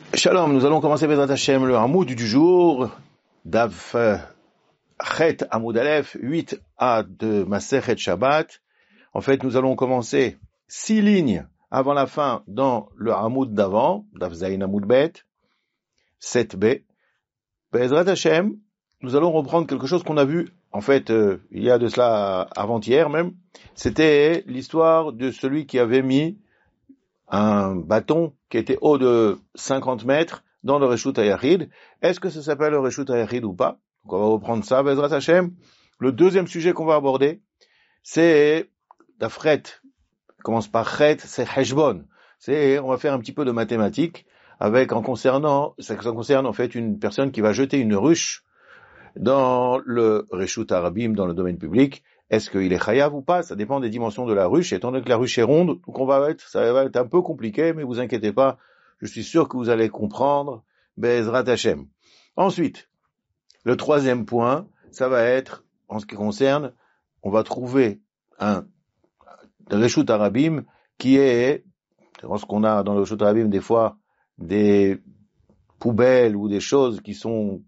Shalom, nous allons commencer Bezrat Hashem, le Hamoud du jour, Dav Chet Hamoud Aleph, 8a de Masechet Shabbat. En fait, nous allons commencer 6 lignes avant la fin dans le Hamoud d'avant, Dav Zayin Hamoud Bet, 7b. Bezrat Hashem, nous allons reprendre quelque chose qu'on a vu, en fait, il y a de cela avant-hier même. C'était l'histoire de celui qui avait mis un bâton qui était haut de 50 mètres dans le Reshut HaYachid. Est-ce que ça s'appelle le Reshut HaYachid ou pas? Donc on va reprendre ça, Bezrat Hashem. Le deuxième sujet qu'on va aborder, c'est la fret. Commence par chet, c'est heshbon. On va faire un petit peu de mathématiques avec ça concerne en fait une personne qui va jeter une ruche dans le Reshut HaRabim, dans le domaine public. Est-ce qu'il est chayav ou pas? Ça dépend des dimensions de la ruche, étant donné que la ruche est ronde, donc ça va être un peu compliqué, mais vous inquiétez pas, je suis sûr que vous allez comprendre, Bezrat Hashem. Ensuite, le troisième point, ça va être, en ce qui concerne, on va trouver un Reshut HaRabim qui est, ce qu'on a dans le Reshut HaRabim, des fois, des poubelles ou des choses qui sont,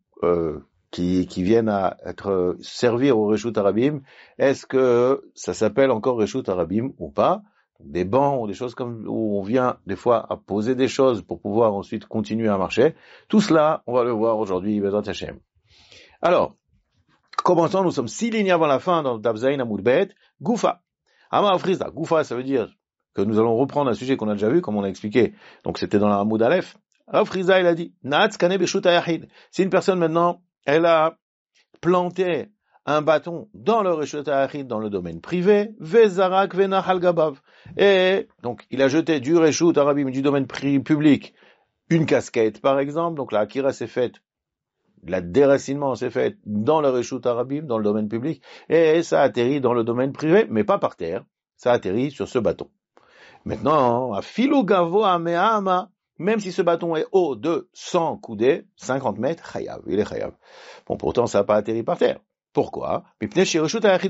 qui viennent à servir au Reshut HaRabim. Est-ce que ça s'appelle encore Reshut HaRabim ou pas? Des bancs ou des choses comme, où on vient des fois à poser des choses pour pouvoir ensuite continuer à marcher. Tout cela, on va le voir aujourd'hui, Bezrat Hashem. Alors, commençons, nous sommes 6 lignes avant la fin dans Dav Zayin Hamoud Bet. Goufa. Amar Frizda. Goufa, ça veut dire que nous allons reprendre un sujet qu'on a déjà vu, comme on a expliqué. Donc c'était dans la Hamoud Aleph. Rav Frizda, il a dit, Naatz kane beshut hayachid. Si une personne maintenant, elle a planté un bâton dans le Reshut HaYachid, dans le domaine privé, vezarak venachal gabav. Et donc, il a jeté du Reshut HaRabim, du domaine public, une casquette, par exemple. Donc, la akira s'est faite, la déracinement s'est fait dans le Reshut HaRabim, dans le domaine public, et ça atterrit dans le domaine privé, mais pas par terre. Ça atterrit sur ce bâton. Maintenant, à filo gavo ameama, même si ce bâton est haut de 100 coudées, 50 mètres, chayav, il est chayav. Bon, pourtant, ça n'a pas atterri par terre. Pourquoi? Parce que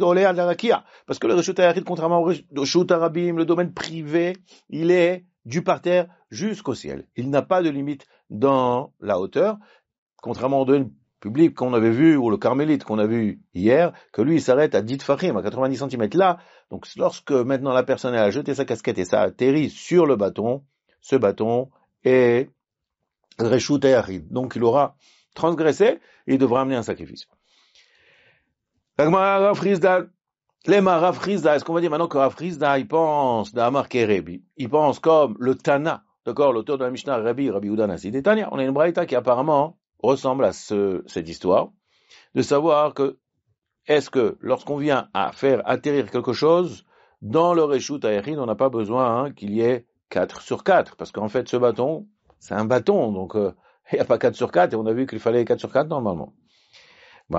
le Reshut HaYachid, contrairement au Reshut HaRabim, le domaine privé, il est du parterre jusqu'au ciel. Il n'a pas de limite dans la hauteur, contrairement au domaine public qu'on avait vu, ou le carmélite qu'on a vu hier, que lui, il s'arrête à 10 tfachim, à 90 cm là. Donc, lorsque maintenant la personne a jeté sa casquette et ça atterrit sur le bâton, ce bâton est Reshut HaYachid. Donc, il aura transgressé et il devra amener un sacrifice. Rav Frizda, est-ce qu'on va dire maintenant que Rav Frizda, il pense d'Amar Kerebi, il pense comme le Tana, d'accord, l'auteur de la Mishnah, Rabbi Yehuda Nasi de Tanya. On a une braïta qui apparemment ressemble à cette histoire, de savoir que, est-ce que lorsqu'on vient à faire atterrir quelque chose, dans le Reshut HaYachid, on n'a pas besoin qu'il y ait 4 sur 4, parce qu'en fait, ce bâton, c'est un bâton, donc il n'y a pas 4 sur 4, et on a vu qu'il fallait 4 sur 4 normalement. Si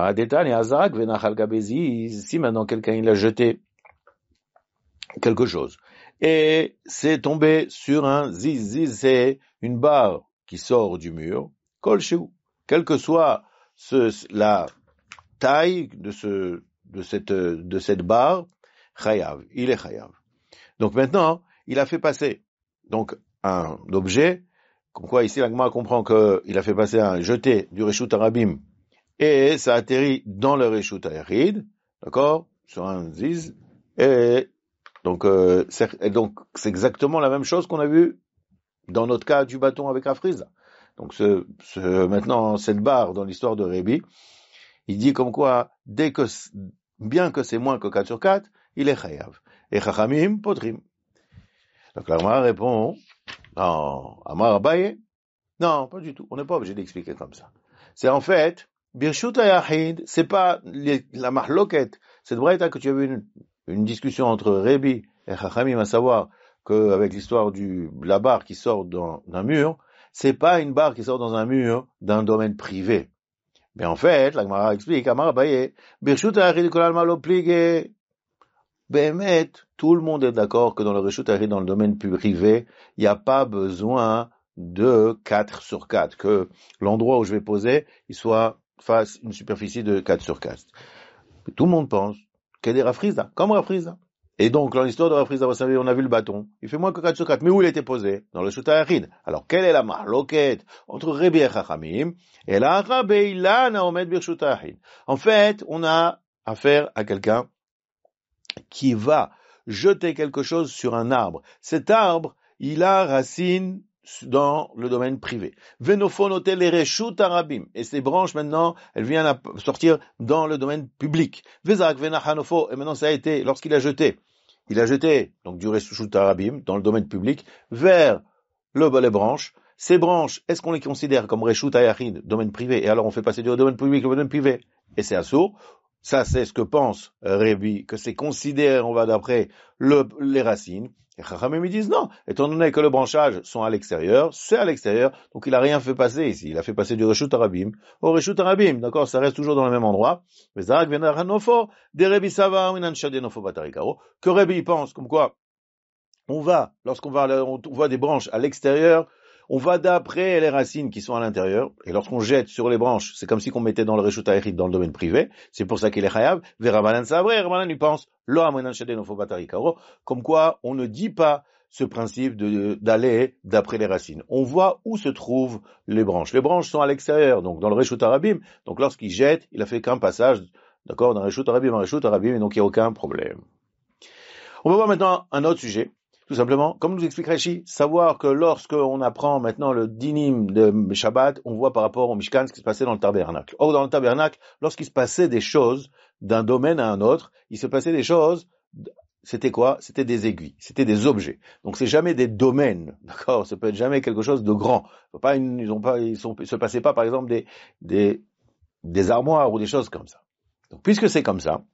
maintenant quelqu'un il a jeté quelque chose et c'est tombé sur un ziz, c'est une barre qui sort du mur, kol shehu, quelle que soit la taille de cette barre, chayav, il est chayav. Donc maintenant, il a fait passer donc un objet, comme quoi ici la Gemara comprend qu'il a fait passer un jeté du Reshut HaRabim et ça atterrit dans le Reshut HaYachid, d'accord, sur un ziz, et donc c'est exactement la même chose qu'on a vu dans notre cas du bâton avec Rav Frizda. Donc maintenant cette barre dans l'histoire de Rébi, il dit comme quoi bien que c'est moins que 4 sur 4, il est chayav. Et chachamim potrim. Donc la Gemara répond, non, Amar Abaye, non, pas du tout. On n'est pas obligé d'expliquer comme ça. C'est en fait Birshut HaYachid, c'est pas la mahloket, cette braïta que tu as vu une discussion entre Rébi et Chachamim, à savoir qu'avec l'histoire la barre qui sort d'un mur, c'est pas une barre qui sort dans un mur d'un domaine privé. Mais en fait, la Gemara explique, Amar Abaye, Birshut HaYachid kolal ma lo plige. Behemet, tout le monde est d'accord que dans le Reshut HaYachid, dans le domaine privé, il n'y a pas besoin de 4 sur 4, que l'endroit où je vais poser, il fasse une superficie de 4 sur 4. Tout le monde pense qu'elle est Rav Frizda, comme Rav Frizda. Et donc, dans l'histoire de Rav Chizda, on a vu le bâton. Il fait moins que 4 sur 4. Mais où il était posé? Dans le Shuta Yachid. Alors, quelle est la mahloket entre Rebi et Chachamim? Et là, Rabbi Ilana Omed Bir Shuta Yachid. En fait, on a affaire à quelqu'un qui va jeter quelque chose sur un arbre. Cet arbre, il a racine dans le domaine privé. Venofonotel les reshut arabim. Et ces branches, maintenant, elles viennent sortir dans le domaine public. Vezak venachanofo. Et maintenant, ça a été, lorsqu'il a jeté, donc du reshut arabim, dans le domaine public, vers les branches. Ces branches, est-ce qu'on les considère comme reshut ayachid, domaine privé? Et alors, on fait passer du domaine public au domaine privé. Et c'est assourd. Ça, c'est ce que pense Rébi, que c'est considéré, on va d'après les racines. Et Chachamim, ils disent non. Étant donné que les branchages sont à l'extérieur, c'est à l'extérieur, donc il a rien fait passer ici. Il a fait passer du Reshut Arabim au Reshut Arabim, d'accord? Ça reste toujours dans le même endroit. Mais Zarak Venachanofo, des Rébi Sava, Minanchadenofo Batarikaro, que Rébi pense, comme quoi, lorsqu'on voit des branches à l'extérieur, on va d'après les racines qui sont à l'intérieur, et lorsqu'on jette sur les branches, c'est comme si qu'on mettait dans le Reshut Ayachid dans le domaine privé, c'est pour ça qu'il est chayav, Verabanan Sabre, Rabanan lui pense, Lo Amonan Shadenofo Batarikaro, comme quoi on ne dit pas ce principe d'aller d'après les racines. On voit où se trouvent les branches. Les branches sont à l'extérieur, donc dans le Reshut Arabim, donc lorsqu'il jette, il a fait qu'un passage, d'accord, d'un Reshut Arabim à un Reshut Arabim, et donc il n'y a aucun problème. On va voir maintenant un autre sujet. Tout simplement, comme nous explique Rashi, savoir que lorsqu'on apprend maintenant le dinim de Shabbat, on voit par rapport au Mishkan ce qui se passait dans le tabernacle. Or, dans le tabernacle, lorsqu'il se passait des choses d'un domaine à un autre, il se passait des choses, c'était quoi? C'était des aiguilles, c'était des objets. Donc c'est jamais des domaines, d'accord? Ça peut être jamais quelque chose de grand. Ils se passaient pas, par exemple, des armoires ou des choses comme ça. Donc, puisque c'est comme ça,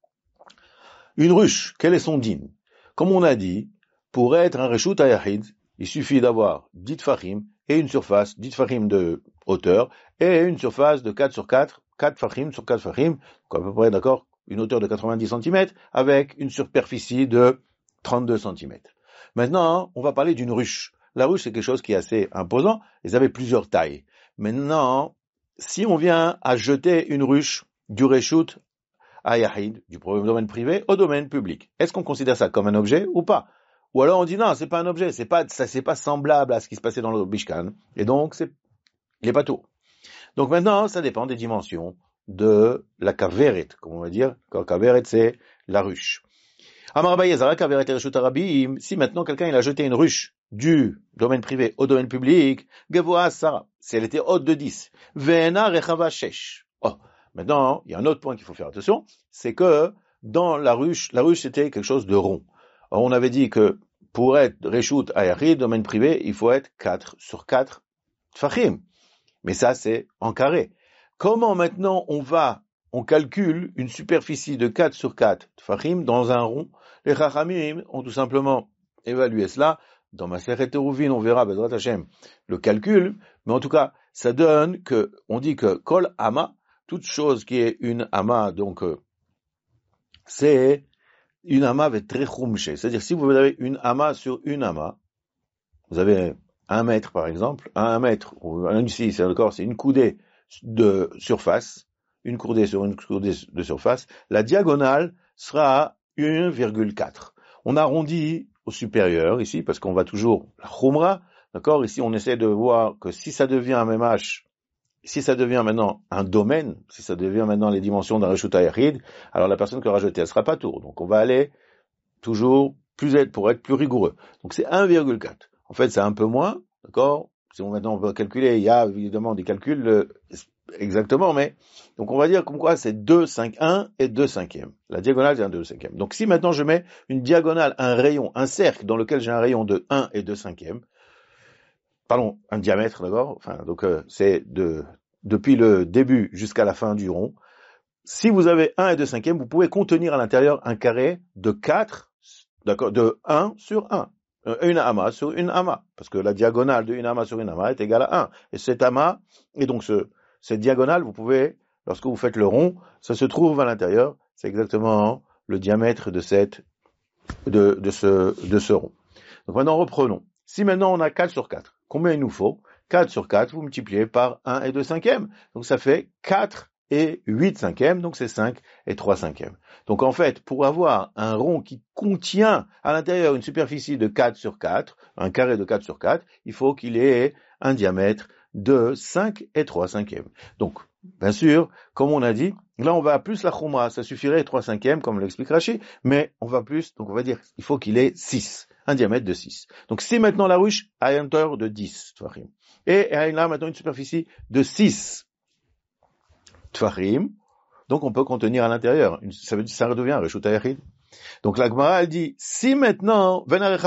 une ruche, quel est son din? Comme on a dit, pour être un Reshut Ayachid, il suffit d'avoir 10 tfachim et une surface, 10 tfachim de hauteur, et une surface de 4 sur 4, 4 tfachim sur 4 tfachim, donc à peu près, d'accord, une hauteur de 90 cm, avec une superficie de 32 cm. Maintenant, on va parler d'une ruche. La ruche, c'est quelque chose qui est assez imposant, ils avaient plusieurs tailles. Maintenant, si on vient à jeter une ruche du Reshut Ayachid, du domaine privé, au domaine public, est-ce qu'on considère ça comme un objet ou pas? Ou alors on dit non, c'est pas un objet, c'est pas semblable à ce qui se passait dans le Mishkan, et donc il est pas tout. Donc maintenant, ça dépend des dimensions de la kaveret, comme on va dire. La kaveret, c'est la ruche. Amar Abaye Zara kaveret reshut arabim. Si maintenant quelqu'un il a jeté une ruche du domaine privé au domaine public, gevoa Sarah, si elle était haute de 10, ve'ena rechava shesh. Oh, maintenant, il y a un autre point qu'il faut faire attention, c'est que dans la ruche c'était quelque chose de rond. Alors, on avait dit que pour être Reshut Ayachid, domaine privé, il faut être 4 sur 4 tfachim. Mais ça, c'est en carré. Comment maintenant on calcule une superficie de 4 sur 4 tfachim dans un rond? Les Chachamim ont tout simplement évalué cela. Dans Masechet Eruvin, on verra, Bezrat Hashem, le calcul. Mais en tout cas, ça donne on dit que Kol Ama, toute chose qui est une Ama, donc, c'est une ama avec très chumché. C'est-à-dire, si vous avez une ama sur une ama, vous avez 1 mètre, par exemple, 1 mètre, ici, c'est une coudée de surface, une coudée sur une coudée de surface, la diagonale sera 1,4. On arrondit au supérieur, ici, parce qu'on va toujours la chumra, d'accord? Ici, on essaie de voir que si ça devient un MH, si ça devient maintenant un domaine, si ça devient maintenant les dimensions d'un Reshut Ayachid, alors la personne qui aura jeté, elle sera pas tour. Donc on va aller toujours pour être plus rigoureux. Donc c'est 1,4. En fait, c'est un peu moins, d'accord? Si maintenant on veut calculer, il y a évidemment des calculs exactement, mais donc on va dire comme quoi c'est 2,5 et 2/5. La diagonale c'est un 2/5. Donc si maintenant je mets une diagonale, un rayon, un cercle dans lequel j'ai un rayon de 1 et 2/5, pardon, un diamètre, d'accord? Enfin, donc c'est depuis le début jusqu'à la fin du rond. Si vous avez 1 et 2/5, vous pouvez contenir à l'intérieur un carré de 4, d'accord, de 1 sur 1. Une ama sur une ama. Parce que la diagonale de une ama sur une ama est égale à 1. Et cet ama, et donc cette diagonale, vous pouvez, lorsque vous faites le rond, ça se trouve à l'intérieur. C'est exactement le diamètre de ce rond. Donc maintenant, reprenons. Si maintenant on a 4 sur 4, combien il nous faut? 4 sur 4, vous multipliez par 1 et 2/5. Donc ça fait 4 et 8 cinquièmes, donc c'est 5 et 3 cinquièmes. Donc en fait, pour avoir un rond qui contient à l'intérieur une superficie de 4 sur 4, un carré de 4 sur 4, il faut qu'il ait un diamètre de 5 et 3 cinquièmes. Donc, bien sûr, comme on a dit, là on va plus la chouma, ça suffirait 3 cinquièmes, comme l'explique Rashi, mais on va plus, donc on va dire, il faut qu'il ait 6, un diamètre de 6. Donc c'est maintenant la ruche à une hauteur de 10 tfachim. Et elle a maintenant une superficie de 6 tfachim, donc on peut contenir à l'intérieur. Ça veut dire, ça redevient un reshut hayachid. Donc la Gemara, elle dit, si maintenant,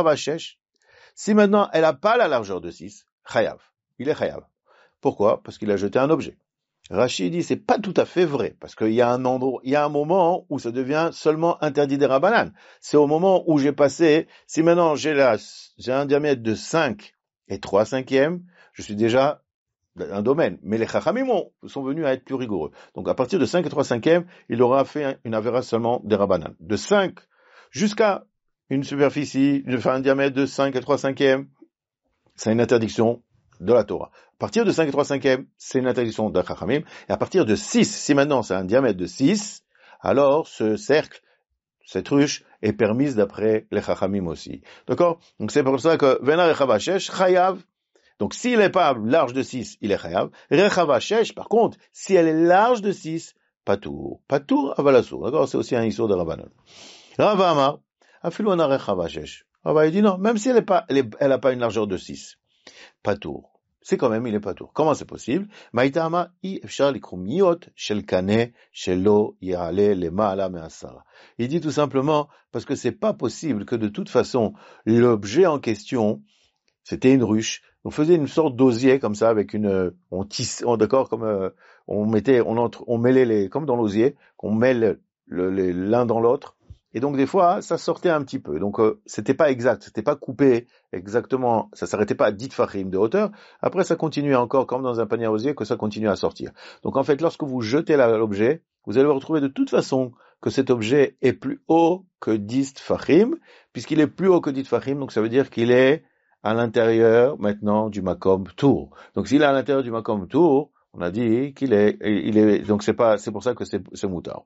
si maintenant elle n'a pas la largeur de 6, chayav, il est chayav. Pourquoi? Parce qu'il a jeté un objet. Rashi dit, c'est pas tout à fait vrai, parce qu'il y a un endroit, il y a un moment où ça devient seulement interdit des Rabbanan. C'est au moment où j'ai passé, si maintenant j'ai un diamètre de 5 et 3 cinquièmes, je suis déjà un domaine. Mais les Chachamim sont venus à être plus rigoureux. Donc à partir de 5 et 3 cinquièmes, il aura fait une avéra seulement des Rabbanan. De 5 jusqu'à une superficie, un diamètre de 5 et 3 cinquièmes, c'est une interdiction de la Torah. À partir de 5 et 3 cinquièmes, c'est une interdiction de Chachamim. Et à partir de 6, si maintenant c'est un diamètre de 6, alors ce cercle, cette ruche, est permise d'après les Chachamim aussi. D'accord? Donc c'est pour ça que Venar Rechava Shesh, Chayav. Donc s'il n'est pas large de 6, il est Chayav. Rechava Shesh, par contre, si elle est large de 6, Patour. Patour, Avalasur. D'accord? C'est aussi un Issour de Rabbanon. Rava Amar, Afilou Anar Rechava Shesh. Rava, il dit non, même si elle n'a pas une largeur de 6, Patour. C'est quand même, il est patour. Comment c'est possible? Maïtama, i efshar likrumiot shel kane shelo yale lemala me'asara. Il dit tout simplement parce que c'est pas possible que de toute façon l'objet en question, c'était une ruche. On faisait une sorte d'osier comme ça avec on tisse, d'accord, comme on mêlait les, comme dans l'osier, qu'on mêle l'un dans l'autre. Et donc des fois, ça sortait un petit peu. Donc c'était pas exact, c'était pas coupé exactement, ça s'arrêtait pas à 10 tfachim de hauteur. Après, ça continuait encore, comme dans un panier à osier, que ça continue à sortir. Donc en fait, lorsque vous jetez l'objet, vous allez retrouver de toute façon que cet objet est plus haut que 10 tfachim, puisqu'il est plus haut que 10 tfachim, donc ça veut dire qu'il est à l'intérieur maintenant du makom tour. Donc s'il est à l'intérieur du makom tour, on a dit qu'il est, donc c'est pour ça que c'est moutard.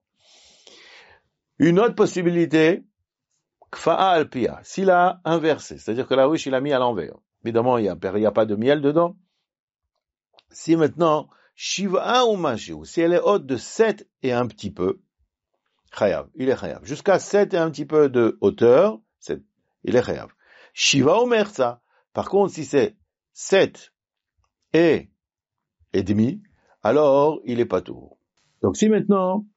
Une autre possibilité, kfa'a al-pia, s'il a inversé, c'est-à-dire que la ruche, il a mis à l'envers. Évidemment, il y a pas de miel dedans. Si maintenant, shiva ou mashiu, si elle est haute de 7 et un petit peu, chayav, il est chayav. Jusqu'à 7 et un petit peu de hauteur, il est chayav. Shiva ou merza, par contre, si c'est 7 et demi, alors il est pas tout. Donc si maintenant,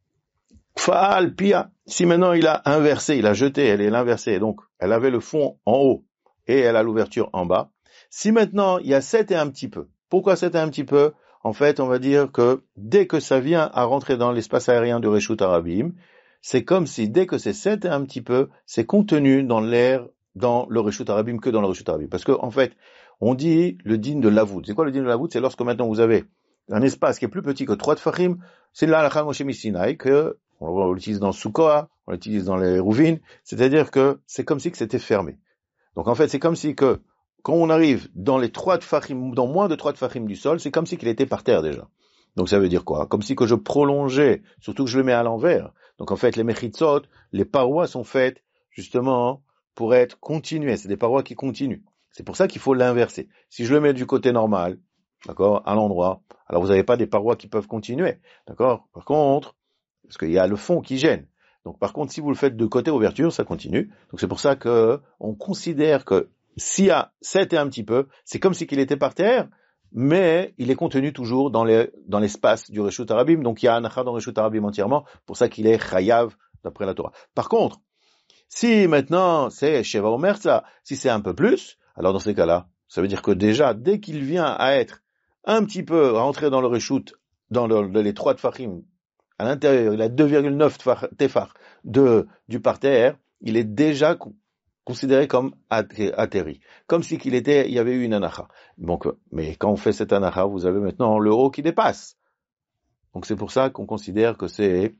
Fa'al pia, si maintenant il a inversé, il a jeté, elle est inversée, donc elle avait le fond en haut et elle a l'ouverture en bas. Si maintenant il y a 7 et un petit peu, pourquoi 7 et un petit peu? En fait, on va dire que dès que ça vient à rentrer dans l'espace aérien du Reshut Arabim, c'est comme si dès que c'est 7 et un petit peu, c'est contenu dans l'air, dans le Reshut Arabim que dans le Reshut Arabim. Parce que en fait, on dit le din de Lavoud. C'est quoi le din de Lavoud? C'est lorsque maintenant vous avez un espace qui est plus petit que 3 tfachim, c'est là la Moshe Misinaï que on l'utilise dans Soukoa, on l'utilise dans les Rouvines, c'est-à-dire que c'est comme si que c'était fermé. Donc en fait, c'est comme si que, quand on arrive dans les 3 tfachim, dans moins de 3 tfachim du sol, c'est comme si qu'il était par terre déjà. Donc ça veut dire quoi? Comme si que je prolongeais, surtout que je le mets à l'envers. Donc en fait, les mechitzot, les parois sont faites, justement, pour être continuées. C'est des parois qui continuent. C'est pour ça qu'il faut l'inverser. Si je le mets du côté normal, d'accord, à l'endroit, alors vous n'avez pas des parois qui peuvent continuer. D'accord? Par contre, parce qu'il y a le fond qui gêne. Donc, par contre, si vous le faites de côté ouverture, ça continue. Donc, c'est pour ça que on considère que s'il y a 7 et un petit peu, c'est comme si qu'il était par terre, mais il est contenu toujours dans l'espace du Reshut Arabim. Donc, il y a un Anacha dans le Reshut Arabim entièrement, pour ça qu'il est Chayav d'après la Torah. Par contre, si maintenant c'est Sheva Omer, si c'est un peu plus, alors dans ces cas-là, ça veut dire que déjà, dès qu'il vient à être un petit peu rentré dans le Reshut, dans les 3 tfachim, à l'intérieur, il a 2,9 tefar du parterre, il est déjà considéré comme atterri. Comme si il y avait eu une anacha. Donc, mais quand on fait cette anacha, vous avez maintenant le haut qui dépasse. Donc c'est pour ça qu'on considère que c'est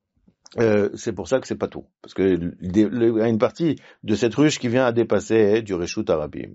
pour ça que c'est pas tout. Parce que il y a une partie de cette ruche qui vient à dépasser du Reshut Arabim.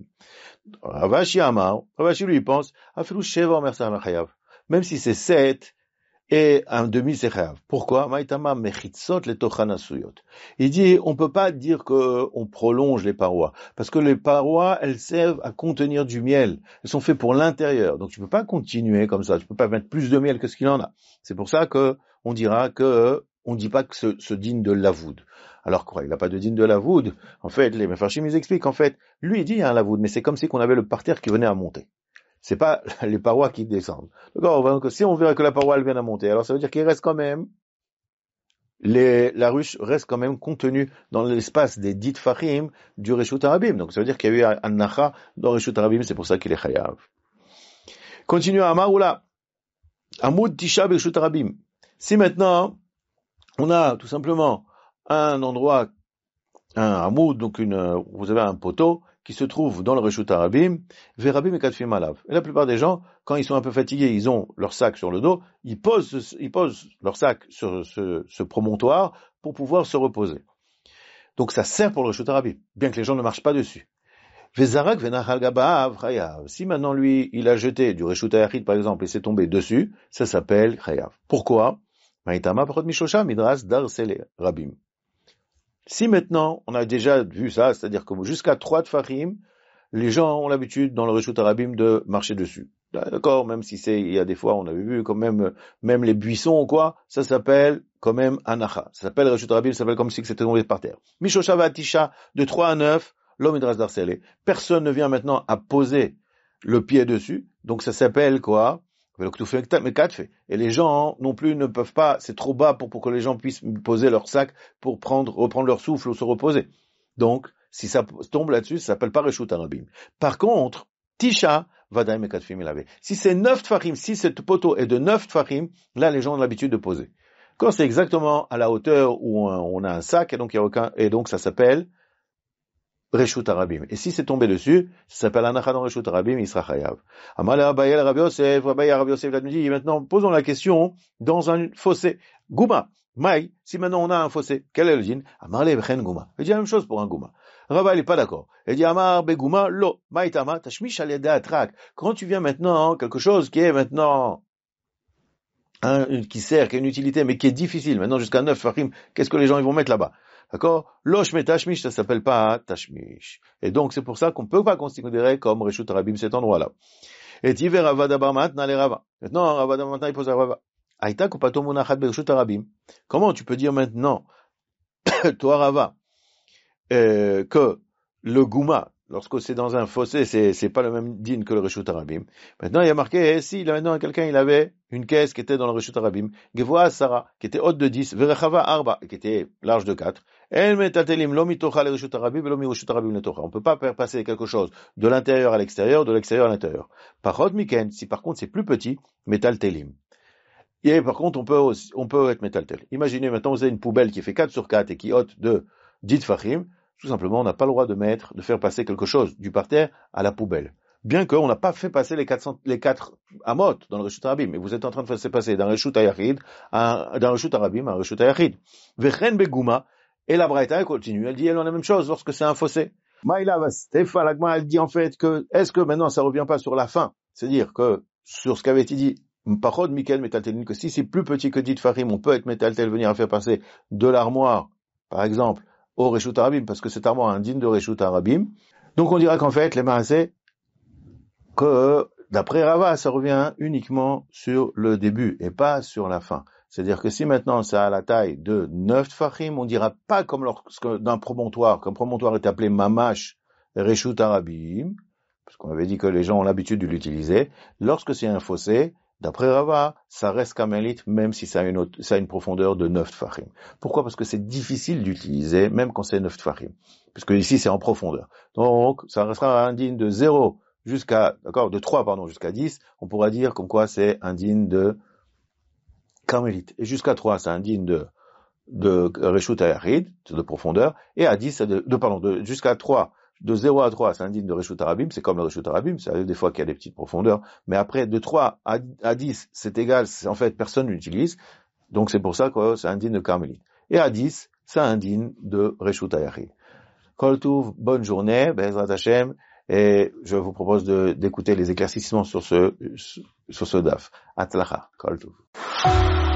Ravashi Amar, Ravashi lui pense, Afilou Sheva Omer Chayav. Même si c'est 7, et un demi c'est chayav. Pourquoi? Maïtama mechitzot letocha nasuyot. Il dit, on peut pas dire que on prolonge les parois, parce que les parois, elles servent à contenir du miel. Elles sont faites pour l'intérieur, donc tu peux pas continuer comme ça. Tu peux pas mettre plus de miel que ce qu'il en a. C'est pour ça que on dira que on dit pas que ce dîne de lavoud. Alors quoi, il n'a pas de dîne de lavoud. En fait, les mefarshim ils expliquent en fait, lui il dit il y a un lavoud, mais c'est comme si qu'on avait le parterre qui venait à monter. C'est pas les parois qui descendent. D'accord, donc si on verra que la paroi elle vient à monter, alors ça veut dire qu'il reste quand même la ruche reste quand même contenue dans l'espace des 10 fachim du Reshut Harabim. Donc ça veut dire qu'il y a eu un nacha dans Reshut Harabim, c'est pour ça qu'il est chayav. Continue à Amaroula. Amoud Tisha Reshut Harabim. Si maintenant on a tout simplement un endroit, un amoud, donc vous avez un poteau qui se trouve dans le Reshut Harabim, Verabim et Katfim Alav. Et la plupart des gens, quand ils sont un peu fatigués, ils ont leur sac sur le dos, ils posent leur sac sur ce promontoire pour pouvoir se reposer. Donc ça sert pour le Reshut Harabim, bien que les gens ne marchent pas dessus. Vezarak venachal gabav chayav. Si maintenant lui, il a jeté du Reshut Hayachid par exemple et c'est tombé dessus, ça s'appelle chayav. Pourquoi? Maïtama parot mishosha midras dar sele rabim. Si maintenant, on a déjà vu ça, c'est-à-dire que jusqu'à 3 tfachim, les gens ont l'habitude dans le Reshut Harabim de marcher dessus. D'accord, même si il y a des fois, on avait vu quand même les buissons ou quoi, ça s'appelle quand même anacha. Ça s'appelle Reshut Harabim, ça s'appelle comme si c'était tombé par terre. Mishosha vatisha, de 3 à 9, l'homme idras darsele. Personne ne vient maintenant à poser le pied dessus, donc ça s'appelle quoi? Et les gens non plus ne peuvent pas, c'est trop bas pour que les gens puissent poser leur sac pour reprendre leur souffle ou se reposer. Donc, si ça tombe là-dessus, ça s'appelle pas Reshut Harabim. Par contre, Tisha, Vadaim et Katfim ilave. Si c'est 9 tfachim, si ce poteau est de 9 tfachim, là, les gens ont l'habitude de poser. Quand c'est exactement à la hauteur où on a un sac, et donc ça s'appelle Reshut Harabim. Et si c'est tombé dessus, ça s'appelle Anacha dans Reshut Harabim, il sera chayav. Amal Abaye Rabbi Yosef, Rabbi Yosef l'a dit, maintenant, posons la question dans un fossé. Gouma, Maï, si maintenant on a un fossé, quel est le din? Amar le Bechen Gouma. Il dit la même chose pour un Gouma. Rabbi, il n'est pas d'accord. Il dit Amar be Gouma, lo, Maïtama, tashmish al yada atrak. Quand tu viens maintenant, quelque chose qui est maintenant, qui sert, qui a une utilité, mais qui est difficile, maintenant jusqu'à 9 fachim, qu'est-ce que les gens ils vont mettre là-bas? D'accord? Losh met tashmish, ça s'appelle pas tashmish. Et donc, c'est pour ça qu'on peut pas considérer comme Reshut Harabim cet endroit-là. Et tiver Ravad Abarmat n'a les Rava. Maintenant, Ravad Abarmat, il pose à Rava. Aïta kupato munachat bereshut Harabim. Comment tu peux dire maintenant, toi Rava, que le Gouma, lorsque c'est dans un fossé, c'est pas le même din que le Reshut Harabim. Maintenant, il y a marqué, si maintenant quelqu'un, il avait une caisse qui était dans le Reshut Harabim, Gevoa Sarah, qui était haute de 10, Verechava Arba, qui était large de 4, El metatelim lo mitocha le Reshut Harabim, lo mi Reshut Harabim letocha. On peut pas faire passer quelque chose de l'intérieur à l'extérieur, de l'extérieur à l'intérieur. Pachot miken, si par contre c'est plus petit, metaltelim. Et par contre, on peut être metaltel. Imaginez maintenant, vous avez une poubelle qui fait 4 sur 4 et qui est haute de 10 fachim. Tout simplement, on n'a pas le droit de faire passer quelque chose du parterre à la poubelle. Bien qu'on n'a pas fait passer les 4 amot dans le Reshut Harabim, mais vous êtes en train de faire passer d'un Reshut Hayachid, d'un Reshut Harabim à un Reshut Hayachid. Vechen begouma, et la Braïta, elle continue, elle dit, elle en a la même chose lorsque c'est un fossé. Maïla Stéphane Lagma, elle dit en fait que, est-ce que maintenant ça revient pas sur la fin? C'est-à-dire que, sur ce qu'avait été dit, Pachod Mikel Metaltelin, que si c'est plus petit que dit Farim, on peut être Metaltel, venir à faire passer de l'armoire, par exemple, au Reshut Harabim, parce que cette armoire est indigne de Reshut Harabim. Donc on dira qu'en fait, les Maaseh, que d'après Rava, ça revient uniquement sur le début et pas sur la fin. C'est-à-dire que si maintenant ça a la taille de 9 tfachim, on dira pas comme lorsque d'un promontoire, qu'un promontoire est appelé Mamash Reshut Harabim, parce qu'on avait dit que les gens ont l'habitude de l'utiliser. Lorsque c'est un fossé, d'après Rava, ça reste kamelite, même si ça a une profondeur de 9 tfachim. Pourquoi? Parce que c'est difficile d'utiliser, même quand c'est 9 tfachim. Puisque ici, c'est en profondeur. Donc, ça restera indigne de 0 de 3, jusqu'à 10. On pourra dire comme quoi c'est indigne de kamelite. Et jusqu'à 3, c'est indigne de Reshut Hayachid, de profondeur. Et à 10, jusqu'à 3, de 0 à 3, c'est indigne de Reshut Harabim, c'est comme le Reshut Harabim, ça arrive des fois qu'il y a des petites profondeurs, mais après, de 3 à 10, c'est égal, en fait, personne n'utilise, donc c'est pour ça que c'est indigne de Carmélite. Et à 10, c'est indigne de Reshut Hayachid. Kol Tuv, bonne journée, Be'ezrat Hashem, et je vous propose d'écouter les éclaircissements sur ce daf. Atzlacha, Kol Tuv. Shabbat.